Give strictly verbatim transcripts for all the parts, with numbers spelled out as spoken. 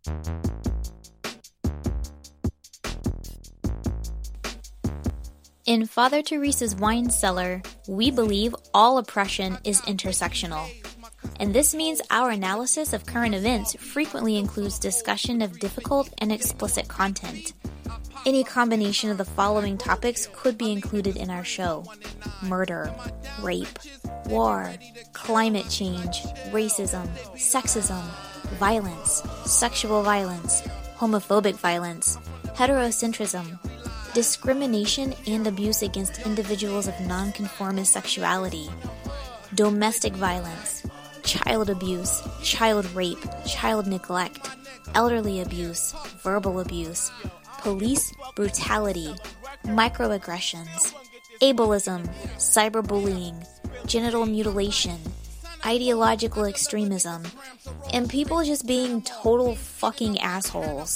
In Father Teresa's Wine Cellar, we believe all oppression is intersectional. And this means our analysis of current events frequently includes discussion of difficult and explicit content. Any combination of the following topics could be included in our show: murder, rape, war, climate change, racism, sexism, violence, sexual violence, homophobic violence, heterocentrism, discrimination and abuse against individuals of nonconformist sexuality, domestic violence, child abuse, child rape, child neglect, elderly abuse, verbal abuse, police brutality, microaggressions, ableism, cyberbullying, genital mutilation, ideological extremism, and people just being total fucking assholes.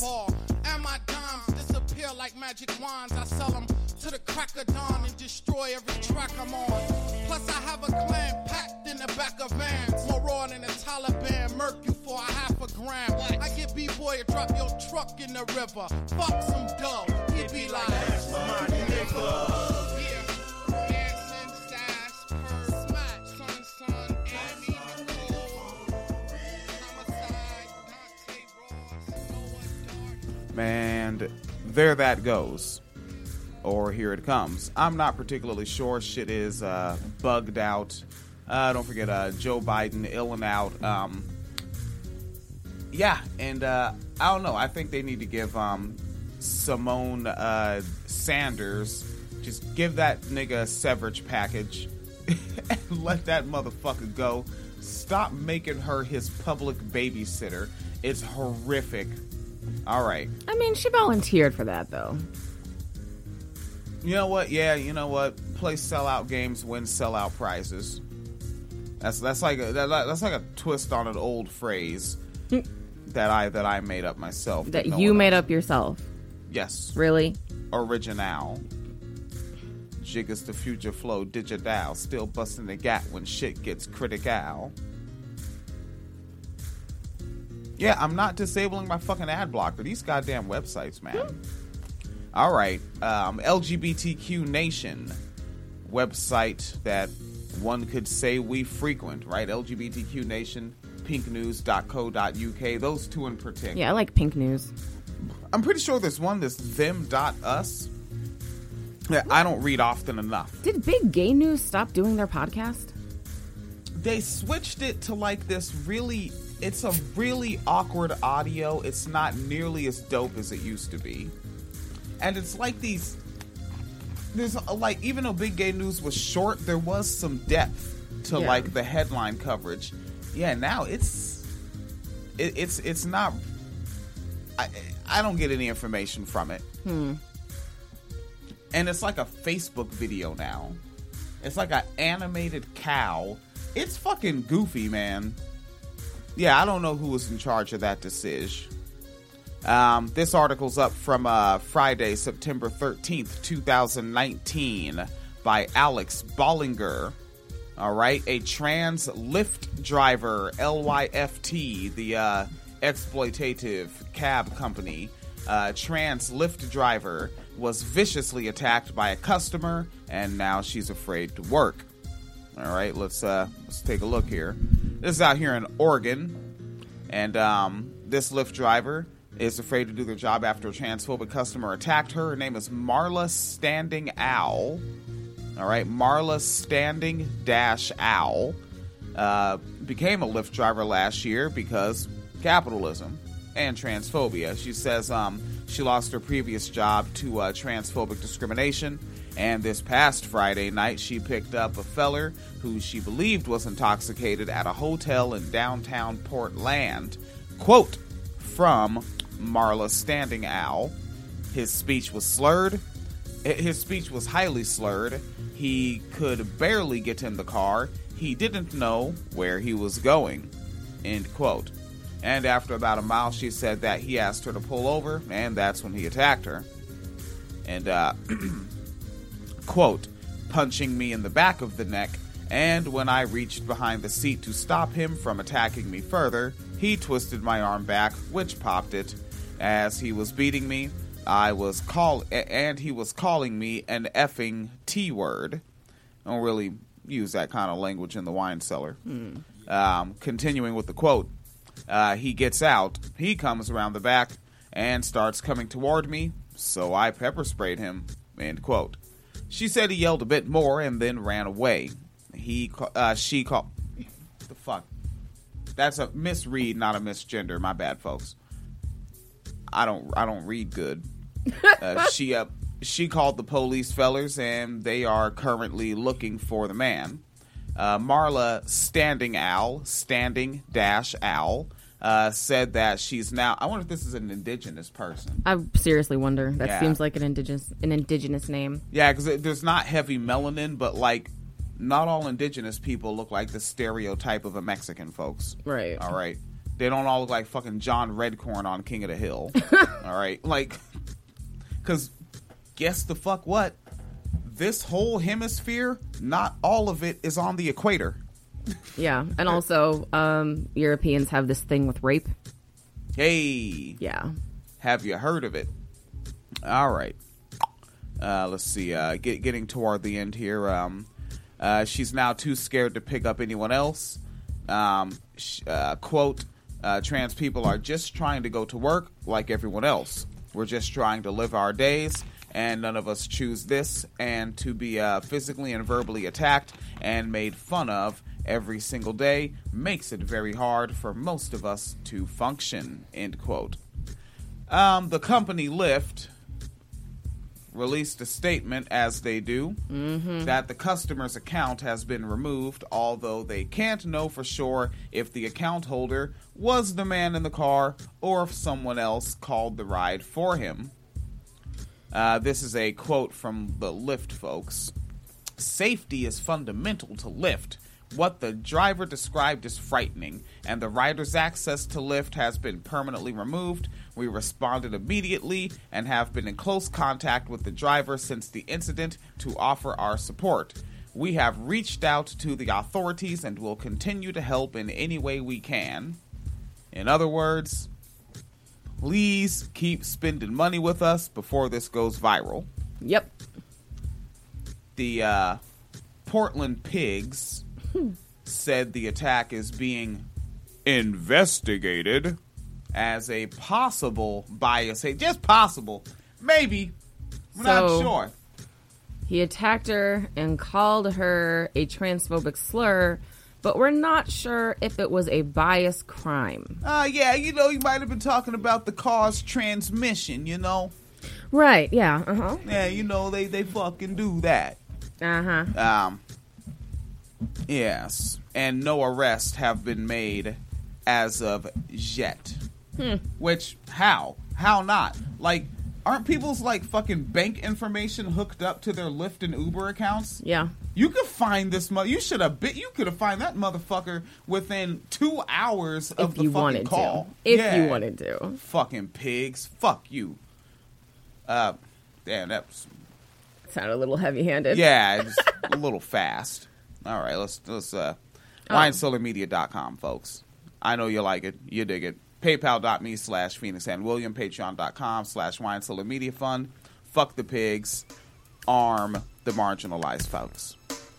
Like magic wands, I sell them to the crack of dawn and destroy every track I'm on. Plus I have a clan packed in the back of vans, more raw than the Taliban, murk you for a half a gram. I get B-boy to drop your truck in the river, fuck some dough, he be like, that's my nigga. And there that goes. Or here it comes. I'm not particularly sure. Shit is uh, bugged out. Uh, don't forget uh, Joe Biden ill and out. Um, yeah, and uh, I don't know. I think they need to give um, Simone uh, Sanders, just give that nigga a severance package and let that motherfucker go. Stop making her his public babysitter. It's horrific. All right. I mean, she volunteered for that, though. You know what? Yeah, you know what? Play sellout games, win sellout prizes. That's that's like a, that, that's like a twist on an old phrase that I that I made up myself. That no you made up yourself. Yes. Really? Original. Jig is the future flow, digital, still busting the gap when shit gets critical. Yeah, I'm not disabling my fucking ad blocker. These goddamn websites, man. All right. Um, L G B T Q Nation website that one could say we frequent, right? L G B T Q Nation, pink news dot co dot U K. Those two in particular. Yeah, I like Pink News. I'm pretty sure there's one that's them dot us that I don't read often enough. Did Big Gay News stop doing their podcast? They switched it to like this really... It's a really awkward audio. It's not nearly as dope as it used to be. And it's like these... There's a, like, even though Big Gay News was short, there was some depth to yeah. like the headline coverage. Yeah, now it's... It, it's it's not... I, I don't get any information from it. Hmm. And it's like a Facebook video now. It's like an animated cow. It's fucking goofy, man. Yeah, I don't know who was in charge of that decision. Um, this article's up from uh, Friday, September thirteenth, twenty nineteen by Alex Bollinger. All right, a trans Lyft driver, L Y F T, the uh, exploitative cab company, uh, trans Lyft driver was viciously attacked by a customer, and now she's afraid to work. All right, let's uh, let's take a look here. This is out here in Oregon, and um, this Lyft driver is afraid to do their job after a transphobic customer attacked her. Her name is Marla Standing Owl. All right, Marla Standing Dash Owl uh, became a Lyft driver last year because capitalism and transphobia. She says um, she lost her previous job to uh, transphobic discrimination. And this past Friday night, she picked up a feller who she believed was intoxicated at a hotel in downtown Portland. Quote from Marla Standing Owl. His speech was slurred. His speech was highly slurred. He could barely get in the car. He didn't know where he was going. End quote. And after about a mile, she said that he asked her to pull over, and that's when he attacked her. And, uh... quote, punching me in the back of the neck, and when I reached behind the seat to stop him from attacking me further, he He twisted my arm back, which popped it. As he was beating me, I was call and he was calling me an effing T-word. I don't really use that kind of language in the wine cellar. Hmm. Um, continuing with the quote, uh, he gets out. He comes around the back and starts coming toward me, so I pepper sprayed him. End quote. She said he yelled a bit more and then ran away. He, uh, she called. The fuck. That's a misread, not a misgender. My bad, folks. I don't. I don't read good. Uh, she uh, she called the police fellers, and they are currently looking for the man. Uh, Marla Standing Owl, Standing Dash Owl, uh, said that she's now. I wonder if this is an indigenous person. I seriously wonder. That Yeah. seems like an indigenous an indigenous name. Yeah, because there's not heavy melanin, but like, not all indigenous people look like the stereotype of a Mexican, folks. Right. All right. They don't all look like fucking John Redcorn on King of the Hill. All right. Like, because guess the fuck what? This whole hemisphere, not all of it is on the equator. Yeah. And also, um, Europeans have this thing with rape. Hey. Yeah. Have you heard of it? All right. Uh, let's see. Uh, get, getting toward the end here. Um, uh, she's now too scared to pick up anyone else. Um, sh- uh, quote, uh, trans people are just trying to go to work like everyone else. We're just trying to live our days, and none of us choose this. And to be uh, physically and verbally attacked and made fun of every single day makes it very hard for most of us to function. End quote. Um, the company Lyft released a statement, as they do, mm-hmm. that the customer's account has been removed, although they can't know for sure if the account holder was the man in the car or if someone else called the ride for him. Uh, this is a quote from the Lyft folks. Safety is fundamental to Lyft. What the driver described is frightening, and the rider's access to Lyft has been permanently removed. We responded immediately and have been in close contact with the driver since the incident to offer our support. We have reached out to the authorities and will continue to help in any way we can. In other words, please keep spending money with us before this goes viral. Yep. The uh, Portland Pigs said the attack is being investigated as a possible bias. Hey, just possible. Maybe. We're So- not sure. He attacked her and called her a transphobic slur, but we're not sure if it was a bias crime. Uh, yeah, you know, you might have been talking about the car's transmission, you know? Right, yeah, uh-huh. Yeah, you know, they, they fucking do that. Uh-huh. Um, yes. And no arrests have been made as of yet. Hmm. Which, how? How not? Like, aren't people's, like, fucking bank information hooked up to their Lyft and Uber accounts? Yeah. You could find this mother. You should have bit. You could have find that motherfucker within two hours of If the you fucking wanted call. to. If Yeah. you wanted to. Fucking pigs. Fuck you. Uh, damn, that was, Sounded a little heavy-handed. yeah, it's a little fast. All right, let's let's uh, Oh. wine cellar media dot com, folks. I know you like it. You dig it. PayPal.me slash Phoenix and William. Patreon.com slash Wine Cellar Media Fund. Fuck the pigs. Arm the marginalized folks.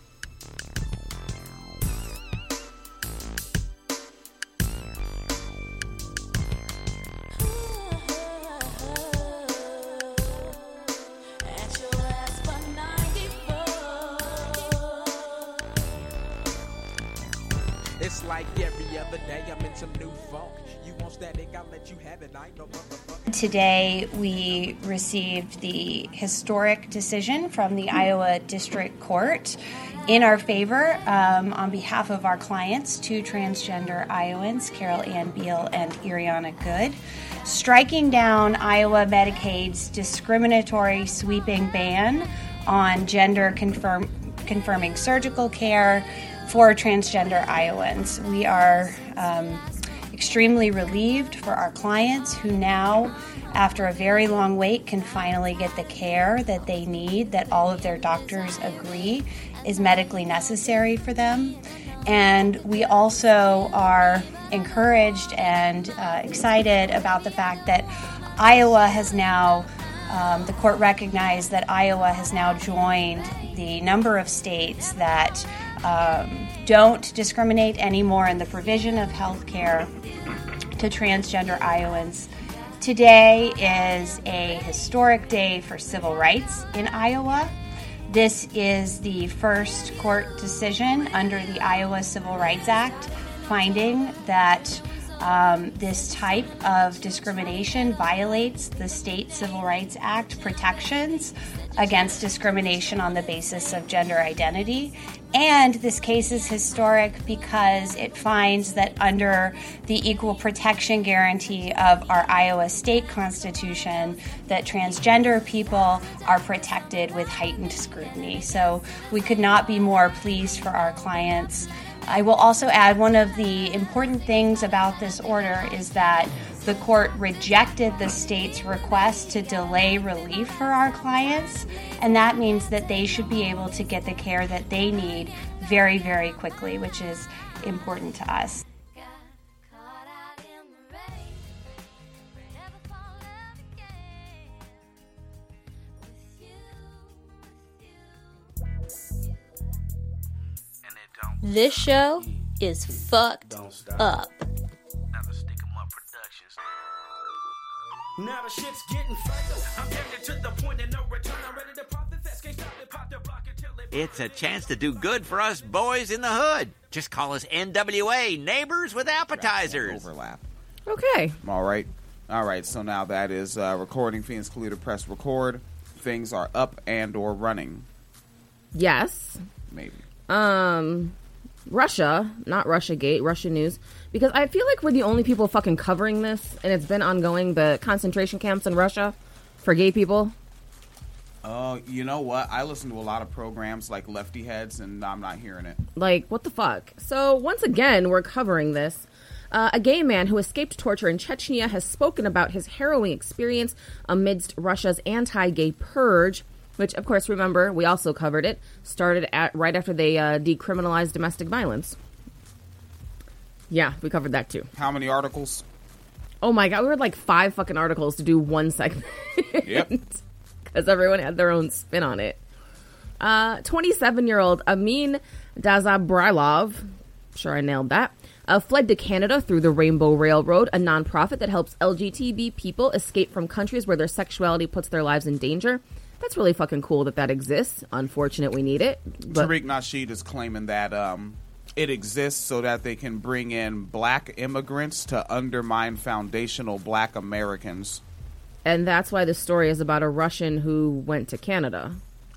It's like every other day I'm in some new funk. You want static, I'll let you have it. I ain't no motherfucker. Today, we received the historic decision from the Iowa District Court in our favor um, on behalf of our clients, two transgender Iowans, Carol Ann Beal and Iriana Good, striking down Iowa Medicaid's discriminatory sweeping ban on gender confirm- confirming surgical care for transgender Iowans. We are um, extremely relieved for our clients who now, after a very long wait, can finally get the care that they need, that all of their doctors agree is medically necessary for them. And we also are encouraged and uh, excited about the fact that Iowa has now, um, the court recognized that Iowa has now joined the number of states that um, don't discriminate anymore in the provision of health care to transgender Iowans. Today is a historic day for civil rights in Iowa. This is the first court decision under the Iowa Civil Rights Act finding that um, this type of discrimination violates the state Civil Rights Act protections against discrimination on the basis of gender identity. And this case is historic because it finds that under the equal protection guarantee of our Iowa state constitution, that transgender people are protected with heightened scrutiny. So we could not be more pleased for our clients. I will also add one of the important things about this order is that the court rejected the state's request to delay relief for our clients, and that means that they should be able to get the care that they need very, very quickly, which is important to us. This show is fucked up. Now the shit's getting further. I'm getting to the point of no return. I'm ready to pop the fast, can't stop it, pop the block until it. It's a chance to do good for us boys in the hood. Just call us N W A, Neighbors with Appetizers. Overlap. Okay. All right. All right. So now that is uh, recording fee excluded. Press record. Things are up and or running. Yes. Maybe. Um, Russia, not Russiagate, Russia news. Because I feel like we're the only people fucking covering this, and it's been ongoing, the concentration camps in Russia for gay people. Oh, uh, you know what? I listen to a lot of programs like Lefty Heads, and I'm not hearing it. Like, what the fuck? So, once again, we're covering this. Uh, a gay man who escaped torture in Chechnya has spoken about his harrowing experience amidst Russia's anti-gay purge, which, of course, remember, we also covered it, started at right after they uh, decriminalized domestic violence. Yeah, we covered that too. How many articles? Oh my god, we read like five fucking articles to do one segment. Yep. Because everyone had their own spin on it. Uh, twenty-seven-year-old Amin Dazabrilov, sure I nailed that, uh, fled to Canada through the Rainbow Railroad, a nonprofit that helps L G B T people escape from countries where their sexuality puts their lives in danger. That's really fucking cool that that exists. Unfortunate we need it. But Tariq Nasheed is claiming that um, it exists so that they can bring in black immigrants to undermine foundational black Americans. And that's why the story is about a Russian who went to Canada.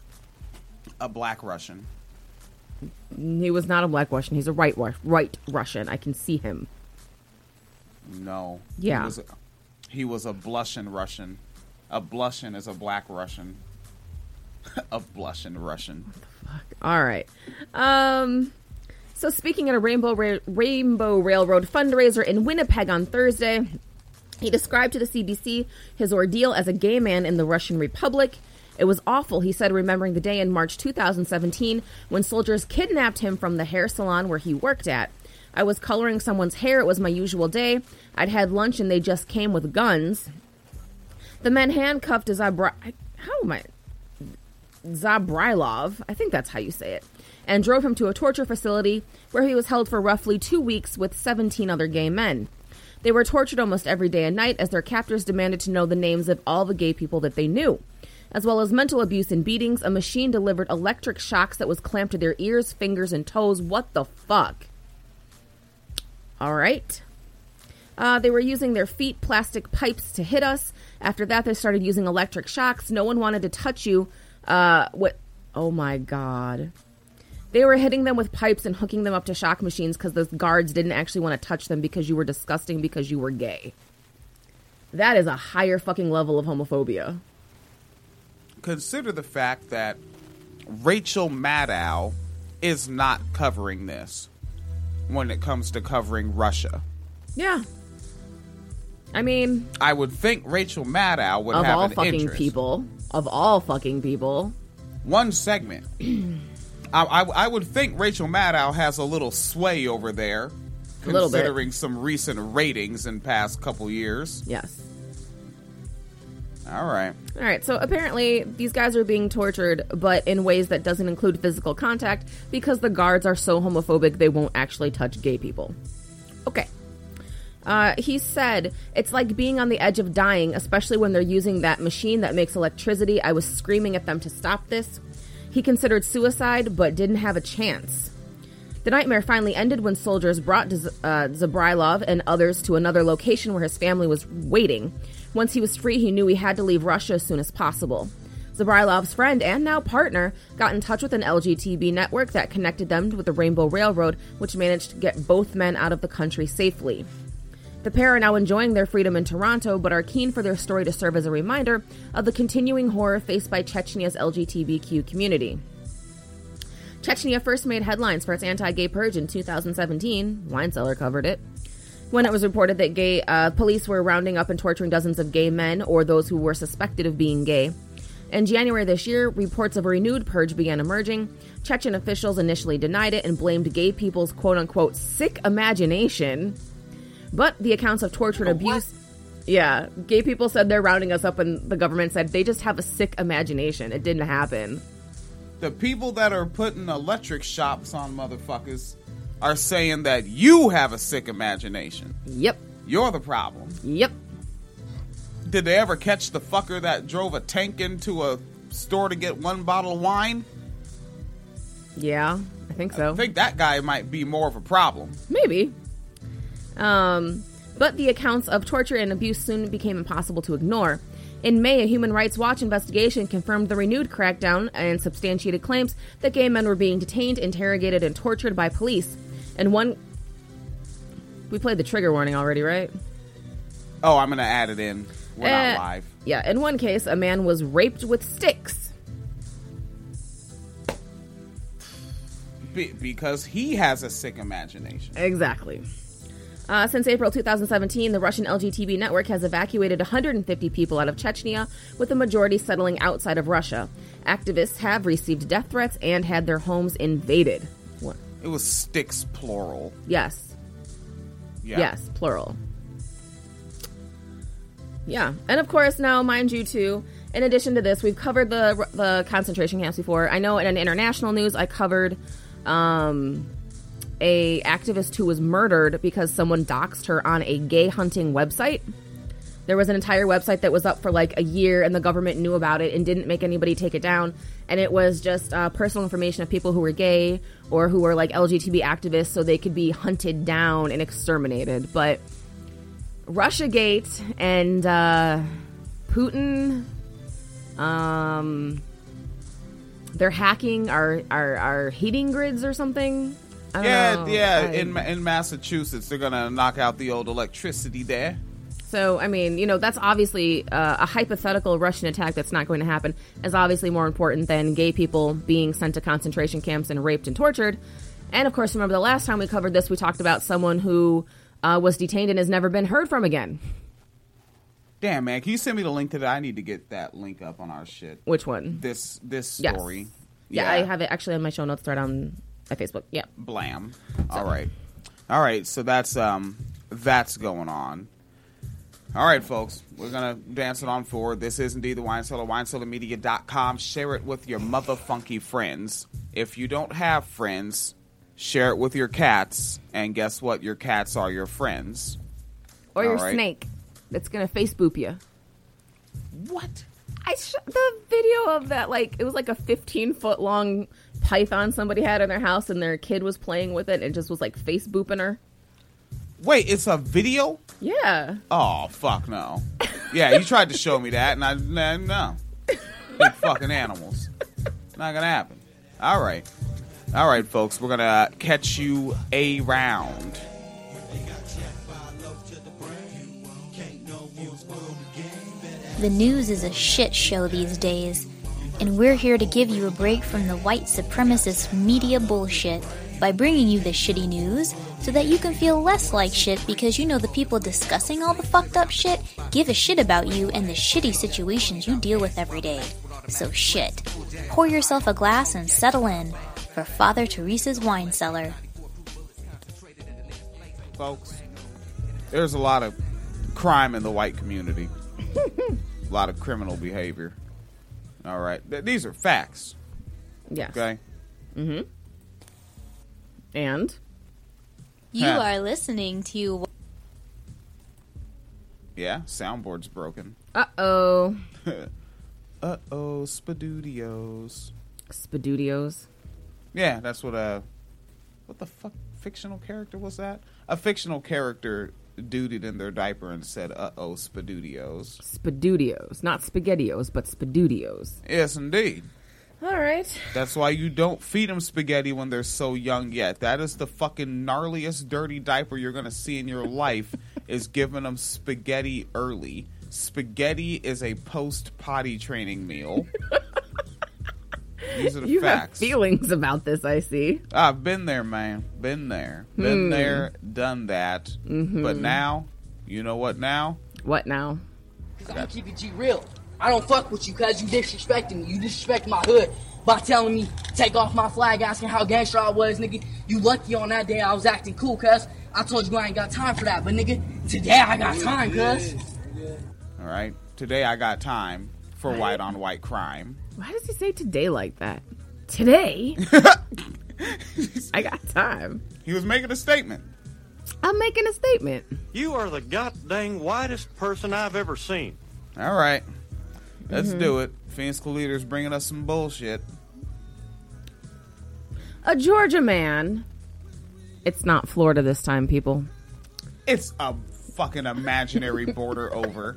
A black Russian. He was not a black Russian. He's a right, right Russian. I can see him. No. Yeah. He was a, he was a blushing Russian. A blushing is a black Russian. A blushing Russian. What the fuck? All right. Um... So speaking at a Rainbow Ra- Rainbow Railroad fundraiser in Winnipeg on Thursday, he described to the C B C his ordeal as a gay man in the Russian Republic. It was awful, he said, remembering the day in March two thousand seventeen when soldiers kidnapped him from the hair salon where he worked at. I was coloring someone's hair. It was my usual day. I'd had lunch and they just came with guns. The men handcuffed Zabra... How am I... Zabrilov, I think that's how you say it, and drove him to a torture facility where he was held for roughly two weeks with seventeen other gay men. They were tortured almost every day and night as their captors demanded to know the names of all the gay people that they knew. As well as mental abuse and beatings, a machine delivered electric shocks that was clamped to their ears, fingers, and toes. What the fuck? All right. Uh, they were using their feet, plastic pipes to hit us. After that, they started using electric shocks. No one wanted to touch you. Uh, what? Oh my god. They were hitting them with pipes and hooking them up to shock machines because the guards didn't actually want to touch them because you were disgusting because you were gay. That is a higher fucking level of homophobia. Consider the fact that Rachel Maddow is not covering this when it comes to covering Russia. Yeah. I mean... I would think Rachel Maddow would of have all an fucking interest. people. Of all fucking people. One segment I, I, I would think Rachel Maddow has a little sway over there, A little bit. considering some recent ratings in past couple years. Yes. All right. All right, so apparently these guys are being tortured, but in ways that doesn't include physical contact because the guards are so homophobic they won't actually touch gay people. Okay. Uh, he said, it's like being on the edge of dying, especially when they're using that machine that makes electricity. I was screaming at them to stop this. He considered suicide, but didn't have a chance. The nightmare finally ended when soldiers brought Z- uh, Zabrailov and others to another location where his family was waiting. Once he was free, he knew he had to leave Russia as soon as possible. Zabrailov's friend and now partner got in touch with an L G T B network that connected them with the Rainbow Railroad, which managed to get both men out of the country safely. The pair are now enjoying their freedom in Toronto, but are keen for their story to serve as a reminder of the continuing horror faced by Chechnya's L G B T Q community. Chechnya first made headlines for its anti-gay purge in two thousand seventeen. Wine Cellar covered it. When it was reported that gay uh, police were rounding up and torturing dozens of gay men or those who were suspected of being gay. In January this year, reports of a renewed purge began emerging. Chechen officials initially denied it and blamed gay people's quote-unquote sick imagination. But the accounts of torture and abuse... Yeah, gay people said they're rounding us up and the government said they just have a sick imagination. It didn't happen. The people that are putting electric shocks on motherfuckers are saying that you have a sick imagination. Yep. You're the problem. Yep. Did they ever catch the fucker that drove a tank into a store to get one bottle of wine? Yeah, I think so. I think that guy might be more of a problem. Maybe. Um, but the accounts of torture and abuse soon became impossible to ignore. In May, a Human Rights Watch investigation confirmed the renewed crackdown and substantiated claims that gay men were being detained, interrogated, and tortured by police. And one... We played the trigger warning already, right? Oh, I'm going to add it in. We're uh, not live. Yeah, in one case, a man was raped with sticks. Be- because he has a sick imagination. Exactly. Uh, since April two thousand seventeen, the Russian L G B T network has evacuated one hundred fifty people out of Chechnya, with the majority settling outside of Russia. Activists have received death threats and had their homes invaded. What? It was sticks, plural. Yes. Yeah. Yes, plural. Yeah. And of course, now, mind you, too, in addition to this, we've covered the the concentration camps before. I know in an international news, I covered... Um, a activist who was murdered because someone doxed her on a gay hunting website. There was an entire website that was up for like a year and the government knew about it and didn't make anybody take it down. And it was just uh, personal information of people who were gay or who were like L G B T activists so they could be hunted down and exterminated. But Russiagate and uh, Putin, um, they're hacking our, our, our heating grids or something. I don't yeah, know. yeah. I, in in Massachusetts, they're gonna knock out the old electricity there. So, I mean, you know, that's obviously uh, a hypothetical Russian attack that's not going to happen is obviously more important than gay people being sent to concentration camps and raped and tortured. And of course, remember the last time we covered this, we talked about someone who uh, was detained and has never been heard from again. Damn, man, can you send me the link to that? I need to get that link up on our shit. Which one? This this Yes. story. Yeah, Yeah, I have it actually on my show notes right on my Facebook. Yeah. Blam. All right. All right, so that's um that's going on. All right, folks, we're going to dance it on forward. This is indeed the Wine Cellar, wine cellar media dot com. Share it with your motherfunky friends. If you don't have friends, share it with your cats. And guess what? Your cats are your friends. Or your All right. snake that's going to face boop you. What? I sh- the video of that, like, it was like a fifteen foot long python somebody had in their house and their kid was playing with it and just was like face booping her. Wait, it's a video? Yeah. Oh, fuck no. Yeah, you tried to show me that, and I, nah, no. Big fucking animals. Not gonna happen. All right. All right, folks, we're gonna catch you around. The news is a shit show these days, and we're here to give you a break from the white supremacist media bullshit by bringing you the shitty news so that you can feel less like shit because you know the people discussing all the fucked up shit give a shit about you and the shitty situations you deal with every day. So shit. Pour yourself a glass and settle in. for Father Teresa's wine cellar. Folks, there's a lot of crime in the white community. A lot of criminal behavior. All right. Th- these are facts. Yes. Okay? Mm-hmm. And? You Huh. are listening to... Yeah, soundboard's broken. Uh-oh. Uh-oh, Spadudios. Spadudios. Yeah, that's what a... What the fuck fictional character was that? A fictional character duded in their diaper and said, uh-oh, Spadudios. Spadudios. Not SpaghettiOs, but Spadudios. Yes, indeed. All right. That's why you don't feed them spaghetti when they're so young yet. That is the fucking gnarliest, dirty diaper you're going to see in your life, is giving them spaghetti early. Spaghetti is a post-potty training meal. These are the You facts. have feelings about this, I see. I've been there, man. Been there. Been Hmm. there, done that. Mm-hmm. But now, you know what now? What now? Cause I'm gonna keep it G real. I don't fuck with you cause you disrespecting me. You disrespect my hood by telling me take off my flag, asking how gangster I was, nigga. You lucky on that day I was acting cool, cuz. I told you I ain't got time for that, but nigga, today I got time, cuz. All right. Today I got time for white on white crime. Why does he say today like that? Today? I got time. He was making a statement. I'm making a statement. You are the goddamn whitest person I've ever seen. All right. Let's Mm-hmm. do it. Phoenix Leader's bringing us some bullshit. A Georgia man. It's not Florida this time, people. It's a fucking imaginary border over.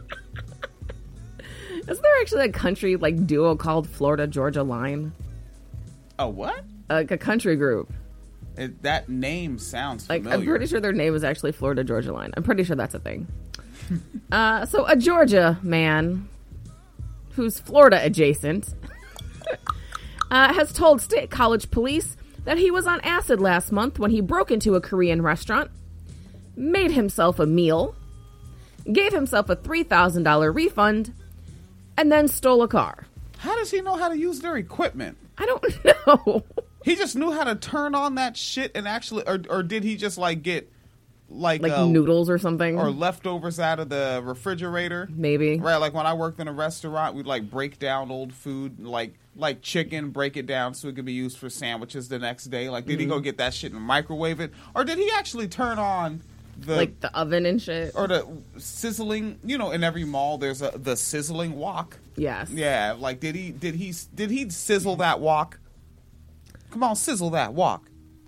Is there actually a country like duo called Florida Georgia Line? A what? Like a country group. It, that name sounds Like familiar. I'm pretty sure their name is actually Florida Georgia Line. I'm pretty sure that's a thing. uh, so a Georgia man who's Florida adjacent uh, has told State College police that he was on acid last month when he broke into a Korean restaurant, made himself a meal, gave himself a three thousand dollars refund, and then stole a car. How does he know how to use their equipment? I don't know. He just knew how to turn on that shit and actually, or, or did he just like get like Like uh, noodles or something? or leftovers out of the refrigerator? Maybe. Right, like when I worked in a restaurant, we'd like break down old food, like like chicken, break it down so it could be used for sandwiches the next day. Like, did he Mm-hmm. go get that shit and microwave it, or did he actually turn on the Like the oven and shit? or the sizzling? You know, in every mall, there's a the sizzling wok. Yes. Yeah, like did he did he did he sizzle that wok? Come on, sizzle that wok.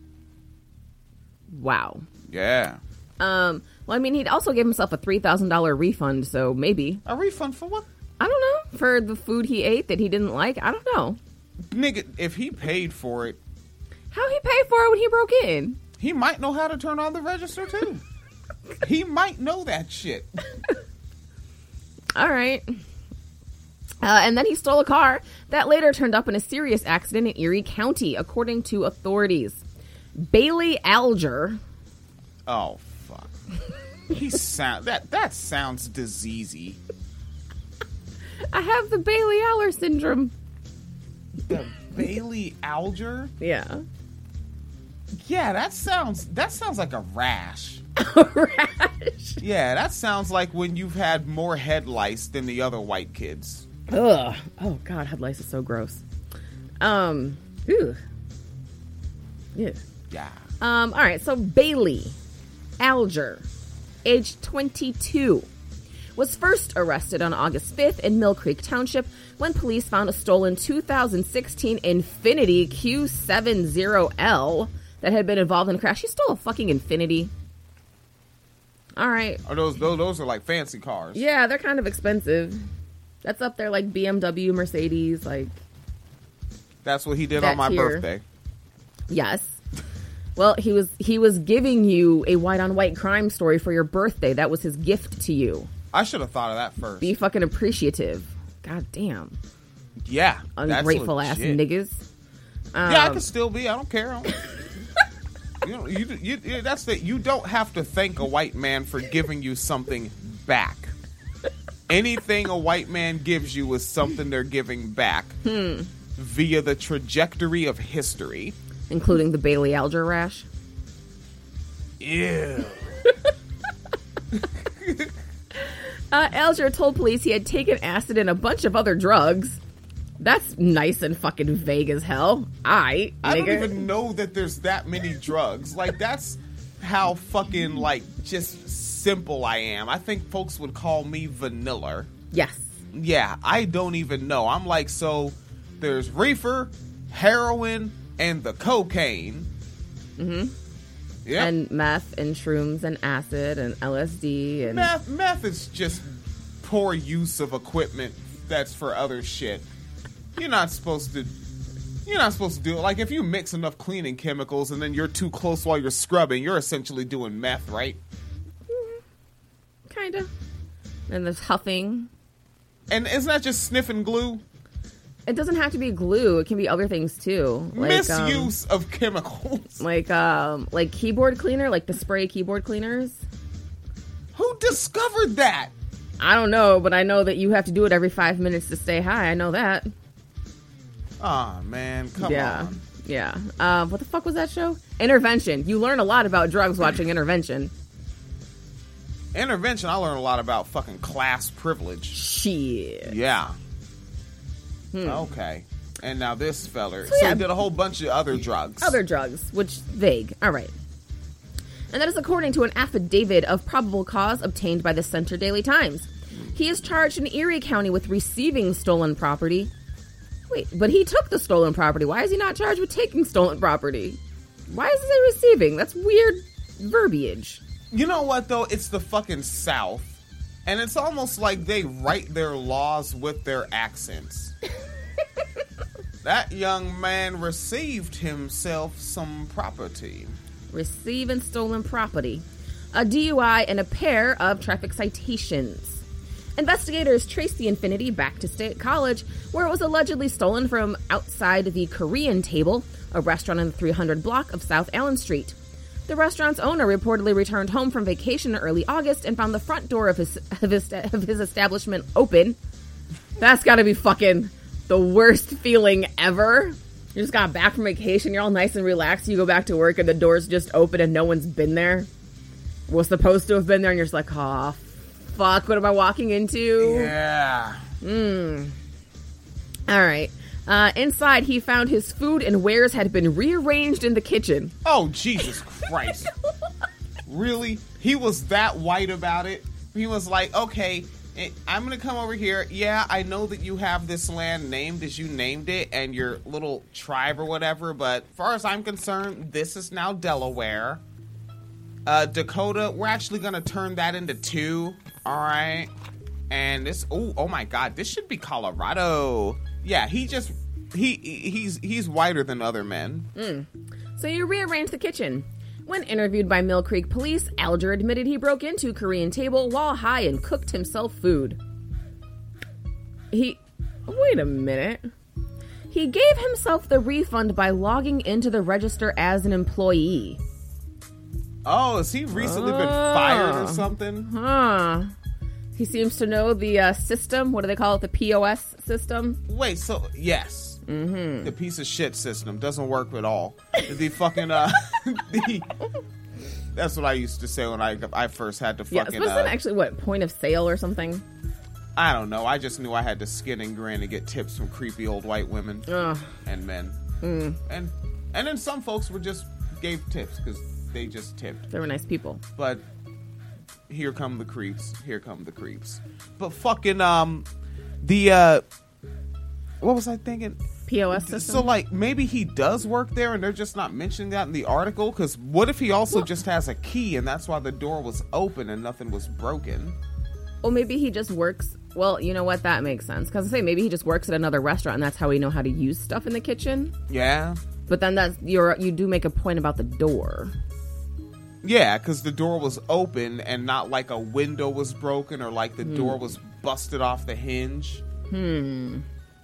Wow. Yeah, Um, well, I mean, he'd also gave himself a three thousand dollars refund, so maybe. a refund for what? I don't know. For the food he ate that he didn't like? I don't know. Nigga, if he paid for it, How he pay for it when he broke in? he might know how to turn on the register too. He might know that shit. All right. Uh, and then he stole a car that later turned up in a serious accident in Erie County, according to authorities. Bailey Alger. Oh fuck. He sound that that sounds diseasy. I have the Bailey Alger syndrome. The Bailey Alger? Yeah. Yeah, that sounds that sounds like a rash. Rash. Yeah, that sounds like when you've had more head lice than the other white kids. Ugh. Oh, God, head lice is so gross. Um, ew. Yeah. Yeah. Um, all right, so Bailey Alger, age twenty-two, was first arrested on August fifth in Mill Creek Township when police found a stolen two thousand sixteen Infiniti Q seventy L that had been involved in a crash. He stole a fucking Infiniti. All right. Or those those, those are like fancy cars. Yeah, they're kind of expensive. That's up there like B M W, Mercedes, like... That's what he did That on my here. birthday. Yes. Well, he was he was giving you a white on white crime story for your birthday. That was his gift to you. I should have thought of that first. Be fucking appreciative. God damn. Yeah. that's Ungrateful ass legit. niggas. Um, Yeah, I can still be. I don't care. I don't- you know, you, you, you, that's the, you don't have to thank a white man for giving you something back. Anything a white man gives you is something they're giving back. Hmm. via the trajectory of history. Including the Bailey Alger rash. Ew. uh, Alger told police he had taken acid and a bunch of other drugs. That's nice and fucking vague as hell. I, I nigga. don't even know that there's that many drugs. Like, that's how fucking, like, just simple I am. I think folks would call me vanilla. Yes. Yeah, I don't even know. I'm like, so there's reefer, heroin, and the cocaine. Mm-hmm. Yeah. And meth and shrooms and acid and L S D and Meth, meth is just poor use of equipment that's for other shit. You're not supposed to You're not supposed to do it. Like, if you mix enough cleaning chemicals and then you're too close while you're scrubbing, you're essentially doing meth, right? kind of. And there's huffing. And isn't that just sniffing glue? It doesn't have to be glue. It can be other things too. Like, Misuse um, of chemicals. Like um, like keyboard cleaner, like the spray keyboard cleaners. Who discovered that? I don't know, but I know that you have to do it every five minutes to stay high. I know that. Aw, oh, man, come yeah. on. Yeah. Uh, what the fuck was that show? Intervention. You learn a lot about drugs watching Intervention. Intervention, I learned a lot about fucking class privilege. Shit. Yeah. Hmm. Okay. And now this feller. So, So, yeah. he did a whole bunch of other drugs. Other drugs, which vague. All right. And that is according to an affidavit of probable cause obtained by the Centre Daily Times. He is charged in Erie County with receiving stolen property. Wait, but he took the stolen property. Why is he not charged with taking stolen property? Why is he receiving? That's weird verbiage. You know what, though? It's the fucking South. And it's almost like they write their laws with their accents. That young man received himself some property. Receiving stolen property. A D U I and a pair of traffic citations. Investigators traced the Infinity back to State College, where it was allegedly stolen from outside the Korean Table, a restaurant in the three hundred block of South Allen Street. The restaurant's owner reportedly returned home from vacation in early August and found the front door of his of his, of his establishment open. That's gotta be fucking the worst feeling ever. You just got back from vacation, you're all nice and relaxed, you go back to work and the door's just open and no one's been there. Was supposed to have been there and you're just like, oh, fuck, what am I walking into? Yeah. Hmm. All right. Uh, inside, he found his food and wares had been rearranged in the kitchen. Oh, Jesus Christ. Really? He was that white about it? He was like, okay, it, I'm going to come over here. Yeah, I know that you have this land named as you named it and your little tribe or whatever, but as far as I'm concerned, this is now Delaware. Uh, Dakota, we're actually going to turn that into two. All right. And this, oh, oh my God, this should be Colorado. Yeah, he just, he he's he's whiter than other men. Mm. So you rearranged the kitchen. When interviewed by Mill Creek police, Alger admitted he broke into Korean Table while high and cooked himself food. He, wait a minute. He gave himself the refund by logging into the register as an employee. Oh, has he recently been fired or something? Huh. He seems to know the uh, system. What do they call it? The P O S system? Wait, so, yes. Mm-hmm. The piece of shit system doesn't work at all. The fucking, uh, the, that's what I used to say when I I first had to Yeah, fucking, wasn't uh, it actually, what, point of sale or something? I don't know. I just knew I had to skin and grin and get tips from creepy old white women Ugh. and men. Mm. And, and then some folks were just gave tips because they just tipped. They were nice people. But here come the creeps. Here come the creeps. But fucking, um, the, uh, what was I thinking? P O S system? So, like, maybe he does work there and they're just not mentioning that in the article? Because what if he also well, just has a key and that's why the door was open and nothing was broken? Or maybe he just works, well, you know what? That makes sense. Because I say maybe he just works at another restaurant and that's how we know how to use stuff in the kitchen. Yeah. But then that's, you're, you do make a point about the door. Yeah, because the door was open and not like a window was broken or like the hmm. door was busted off the hinge. Hmm.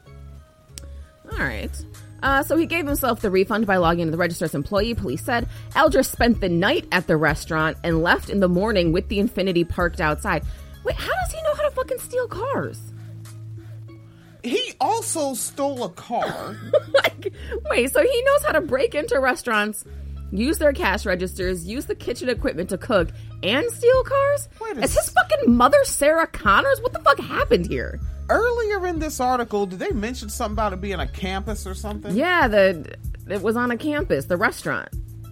All right. Uh, so he gave himself the refund by logging into the register as employee, police said. Alger spent the night at the restaurant and left in the morning with the Infinity parked outside. Wait, how does he know how to fucking steal cars? he also stole a car. Like, wait, so he knows how to break into restaurants, use their cash registers, use the kitchen equipment to cook, and steal cars? Wait a Is his fucking mother Sarah Connors? What the fuck happened here? Earlier in this article, did they mention something about it being a campus or something? Yeah, the it was on a campus, the restaurant.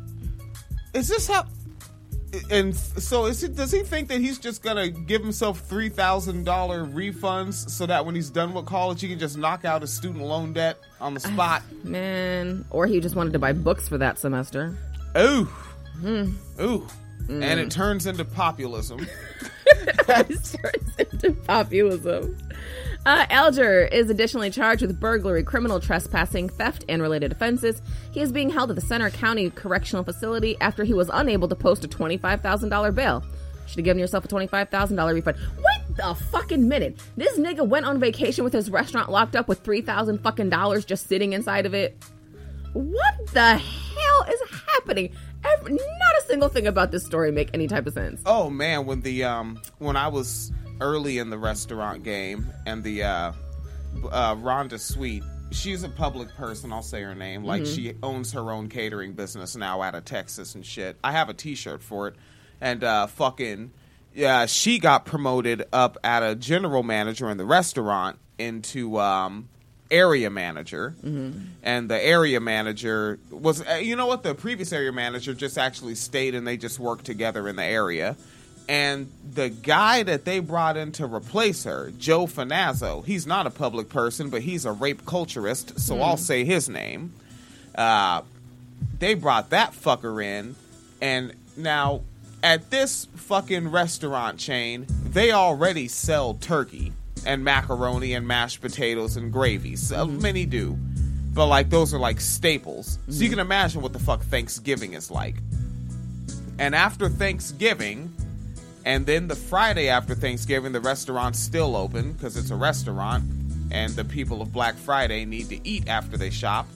Is this how... And so is he, does he think that he's just going to give himself three thousand dollars refunds so that when he's done with college, he can just knock out his student loan debt on the spot? Man. Or he just wanted to buy books for that semester. Ooh. Hmm. Ooh. Mm. And it turns into populism. It turns into populism. Uh, Alger is additionally charged with burglary, criminal trespassing, theft, and related offenses. He is being held at the Center County Correctional Facility after he was unable to post a twenty-five thousand dollars bail. Should have given yourself a twenty-five thousand dollars refund. Wait the fucking minute. This nigga went on vacation with his restaurant locked up with three thousand fucking dollars just sitting inside of it. What the hell is happening? Every, not a single thing about this story make any type of sense. Oh man, when the um when I was early in the restaurant game, and the uh, uh, Rhonda Sweet, she's a public person, I'll say her name, like Mhm. she owns her own catering business now out of Texas and shit. I have a t-shirt for it, and uh, fucking, yeah, she got promoted up at a general manager in the restaurant into um, area manager, Mhm. and the area manager was, uh, you know what, the previous area manager just actually stayed and they just worked together in the area. And the guy that they brought in to replace her, Joe Finazzo, he's not a public person, but he's a rape culturist, so Hmm. I'll say his name. Uh, they brought that fucker in, and now at this fucking restaurant chain, they already sell turkey and macaroni and mashed potatoes and gravy. So many do. But, like, those are, like, staples. So you can imagine what the fuck Thanksgiving is like. And after Thanksgiving... And then the Friday after Thanksgiving, the restaurant's still open because it's a restaurant, and the people of Black Friday need to eat after they shop.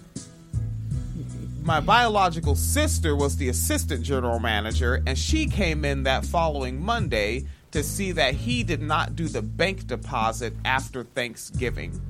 My biological sister was the assistant general manager, and she came in that following Monday to see that he did not do the bank deposit after Thanksgiving.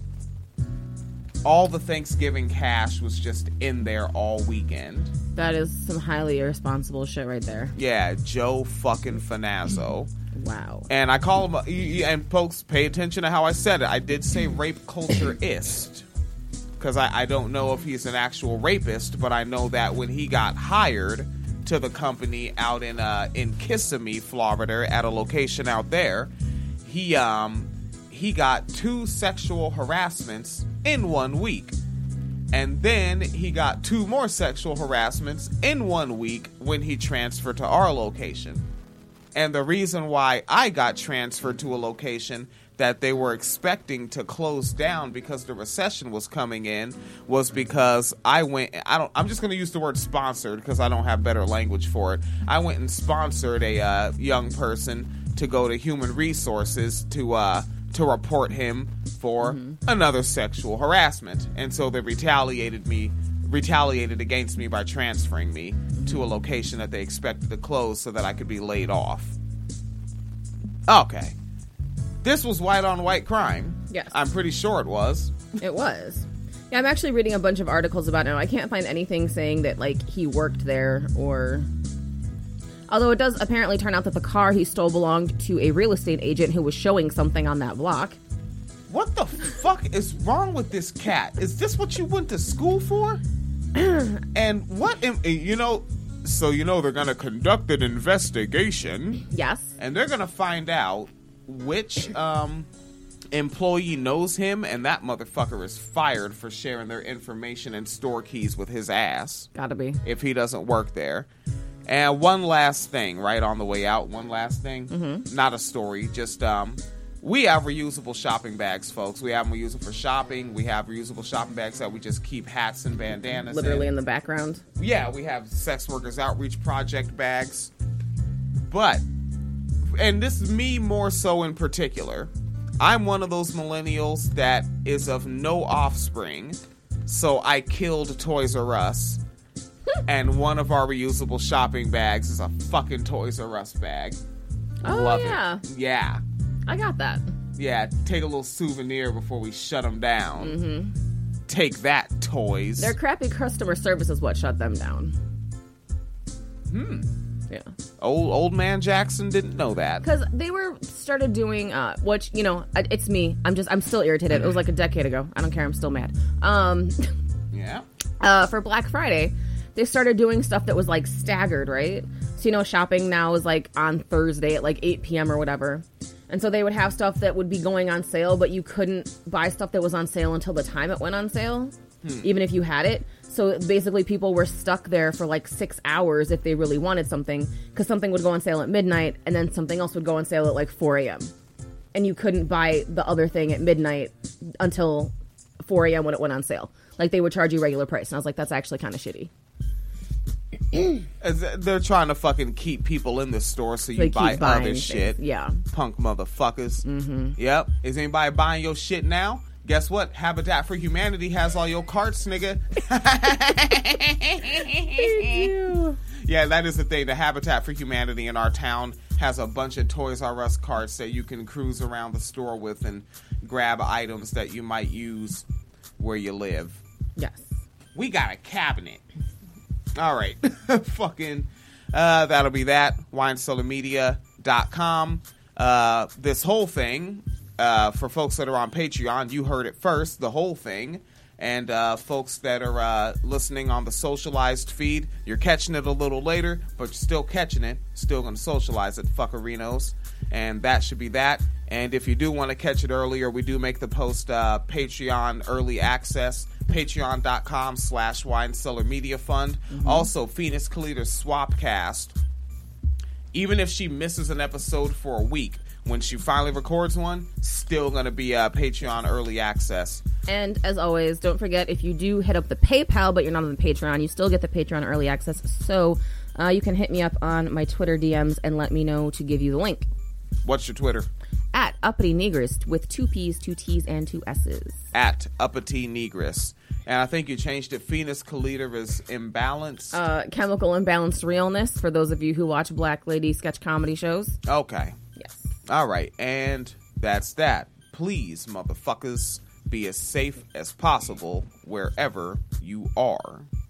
All the Thanksgiving cash was just in there all weekend. That is some highly irresponsible shit right there. Yeah, Joe fucking Finazzo. Wow. And I call him, a, and folks, pay attention to how I said it. I did say rape culturist. Because I, I don't know if he's an actual rapist, but I know that when he got hired to the company out in uh, in Kissimmee, Florida, at a location out there, he um he got two sexual harassments in one week. And then he got two more sexual harassments in one week when he transferred to our location. And the reason why I got transferred to a location that they were expecting to close down because the recession was coming in was because I went, I don't, I'm just going to use the word sponsored because I don't have better language for it. I went and sponsored a uh, young person to go to human resources to, uh, to report him for mm-hmm. another sexual harassment. And so they retaliated me, retaliated against me by transferring me mm-hmm. to a location that they expected to close so that I could be laid off. Okay. This was white on white crime. Yes. I'm pretty sure it was. It was. Yeah, I'm actually reading a bunch of articles about it. I can't find anything saying that, like, he worked there or... Although it does apparently turn out that the car he stole belonged to a real estate agent who was showing something on that block. What the fuck is wrong with this cat? Is this what you went to school for? And what, am, you know, so you know they're going to conduct an investigation. Yes. And they're going to find out which um, employee knows him, and that motherfucker is fired for sharing their information and store keys with his ass. Gotta be. If he doesn't work there. And one last thing, right on the way out, one last thing. Mm-hmm. Not a story, just, um, we have reusable shopping bags, folks. We have them reusable for shopping. We have reusable shopping bags that we just keep hats and bandanas Literally in. in the background. Yeah, we have Sex Workers Outreach Project bags. But, and this is me more so in particular, I'm one of those millennials that is of no offspring, so I killed Toys R Us. And one of our reusable shopping bags is a fucking Toys R Us bag. Oh, Love yeah. it. Yeah. I got that. Yeah, take a little souvenir before we shut them down. Mm-hmm. Take that, toys. Their crappy customer service is what shut them down. Hmm. Yeah. Old old man Jackson didn't know that. Because they were started doing, uh, which, you know, it's me. I'm just, I'm still irritated. It was like a decade ago. I don't care. I'm still mad. Um, yeah. Uh, for Black Friday, they started doing stuff that was like staggered, right? So, you know, shopping now is like on Thursday at like eight p.m. or whatever. And so they would have stuff that would be going on sale, but you couldn't buy stuff that was on sale until the time it went on sale, hmm. even if you had it. So basically people were stuck there for like six hours if they really wanted something, because something would go on sale at midnight and then something else would go on sale at like four a.m. And you couldn't buy the other thing at midnight until four a.m. when it went on sale. Like they would charge you regular price. And I was like, that's actually kind of shitty. They're trying to fucking keep people in the store so you they buy other things. shit. Yeah. Punk motherfuckers. Mm-hmm. Yep. Is anybody buying your shit now? Guess what? Habitat for Humanity has all your carts, nigga. Yeah, that is the thing. The Habitat for Humanity in our town has a bunch of Toys R Us carts that you can cruise around the store with and grab items that you might use where you live. Yes. We got a cabinet. All right. Fucking, uh, that'll be that. wine cellar media dot com. Uh, this whole thing, uh, for folks that are on Patreon, you heard it first, the whole thing. And uh, folks that are uh, listening on the socialized feed, you're catching it a little later, but you're still catching it. Still going to socialize it, fuckerinos. And that should be that. And if you do want to catch it earlier, we do make the post uh, Patreon early access. Patreon.com slash Wine Cellar Media Fund. Mm-hmm. Also, Phoenix Kalita's Swapcast. Even if she misses an episode for a week, when she finally records one, still going to be uh, Patreon early access. And as always, don't forget, if you do hit up the PayPal, but you're not on the Patreon, you still get the Patreon early access. So uh, you can hit me up on my Twitter D Ms and let me know to give you the link. What's your Twitter? At Uppity Negrist with two P's, two T's, and two S's. At Uppity Negrist. And I think you changed it. Phoenix Kalita is imbalanced. Uh, chemical imbalanced realness for those of you who watch Black Lady sketch comedy shows. Okay. Yes. All right. And that's that. Please, motherfuckers, be as safe as possible wherever you are.